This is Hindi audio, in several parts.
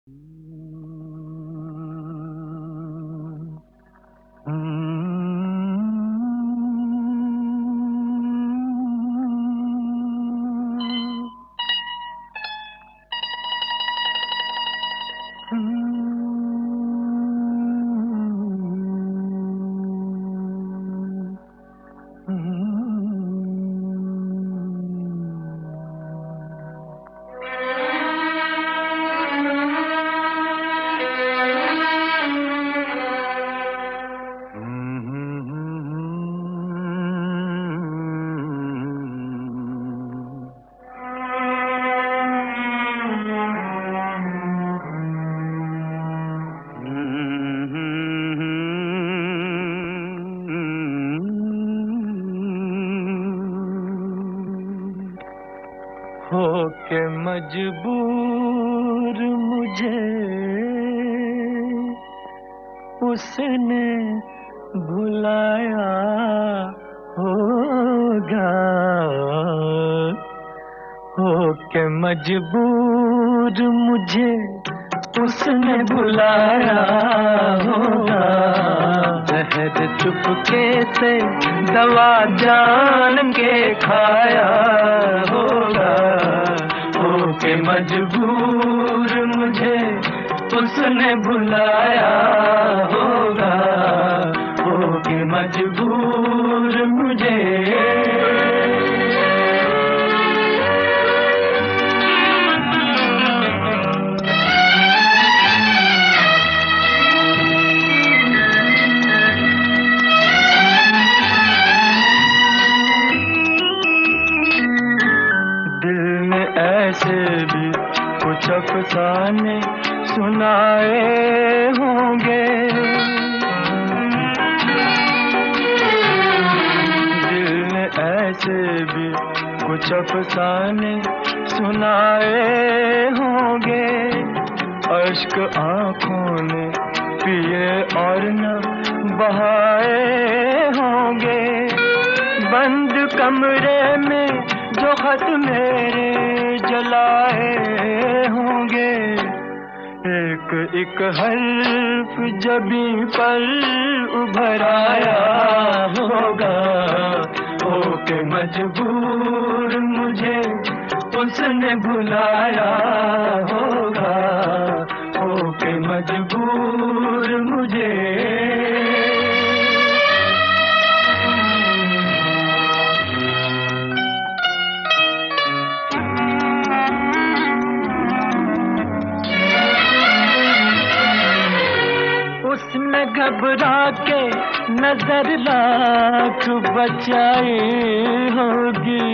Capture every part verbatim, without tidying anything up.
हो के मजबूर मुझे उसने भुलाया होगा। हो के मजबूर मुझे उसने भुलाया होगा। जहर चुपके से दवा जान के खाया होगा। हो के मजबूर मुझे उसने भुलाया होगा। हो के मजबूर मुझे ऐसे भी कुछ अफसाने सुनाए होंगे। दिल ने ऐसे भी कुछ अफसाने सुनाए होंगे। अश्क आँखों ने पिए और न बहाए होंगे। बंद कमरे में जो खत मेरे जलाए होंगे। एक एक हर्फ जबी पर उभर आया होगा। हो के मजबूर मुझे उसने भुलाया होगा। हो के मजबूर मुझे उसने घबरा के नजर लाख बचाई होगी।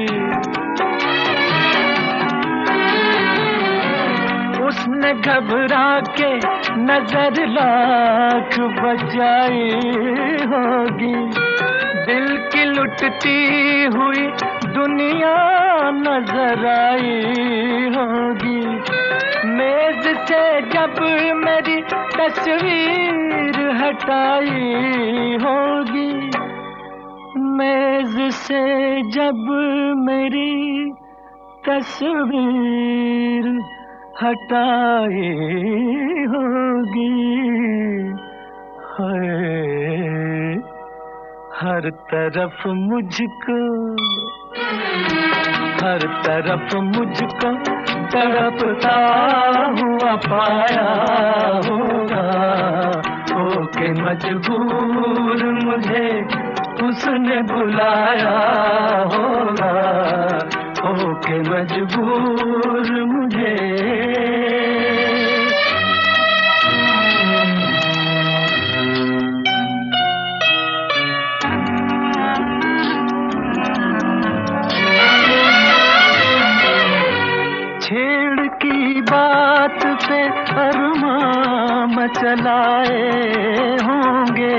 उसने घबरा के नजर लाख बचाई होगी। दिल की लुटती हुई दुनिया नजर आई होगी। मेज से जब मेरी तस्वीर हटाई होगी। मेज से जब मेरी तस्वीर हटाई होगी। हाय हर तरफ मुझको हर तरफ मुझको तड़पता हुआ पाया होगा। हो के मजबूर मुझे उसने बुलाया होगा। हो के मजबूर मुझे छेड़ की बात पे अरमां मचलाए होंगे।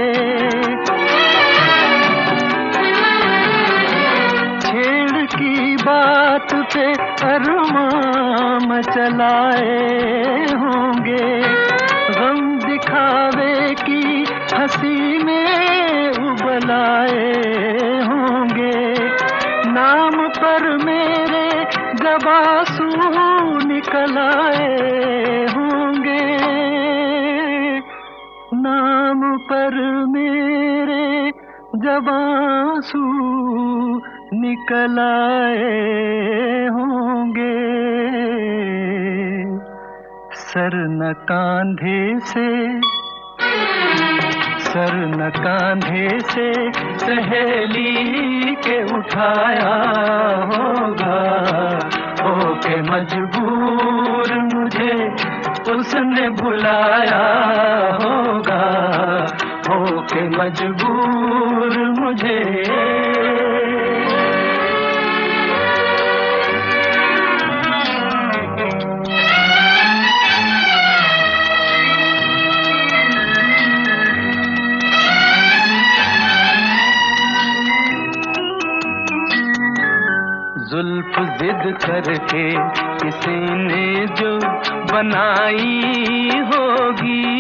छेड़ की बात पे अरमां मचलाए होंगे। गम दिखावे की हंसी में उबलाए होंगे। नाम पर मेरे जब आंसू निकल आए होंगे। जब आंसू निकल आए होंगे, सर न कांधे से सर न कांधे से सहेली के उठाया होगा, होके मजबूर मुझे उसने बुलाया होगा, होके मजबूर मुझे। जुल्फ जिद करके किसी ने जो बनाई होगी,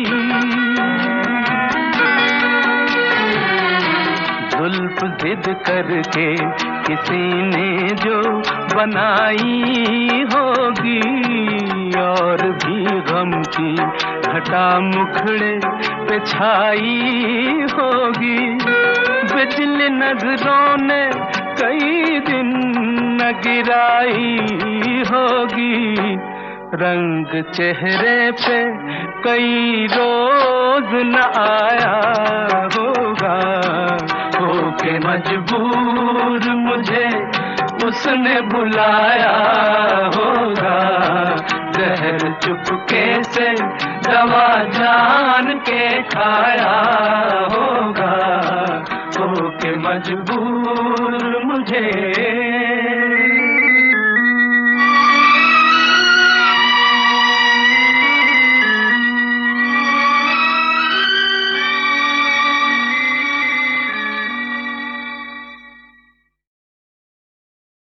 जुल्फ जिद करके किसी ने जो बनाई होगी, और भी गम की घटा मुखड़े पे छाई होगी। बिजली नजरों ने कई दिन न गिराई होगी, रंग चेहरे पे कई रोज न आया होगा, होके मजबूर मुझे उसने बुलाया होगा, जहर चुपके से दवा जान के खाया होगा, होके मजबूर मुझे।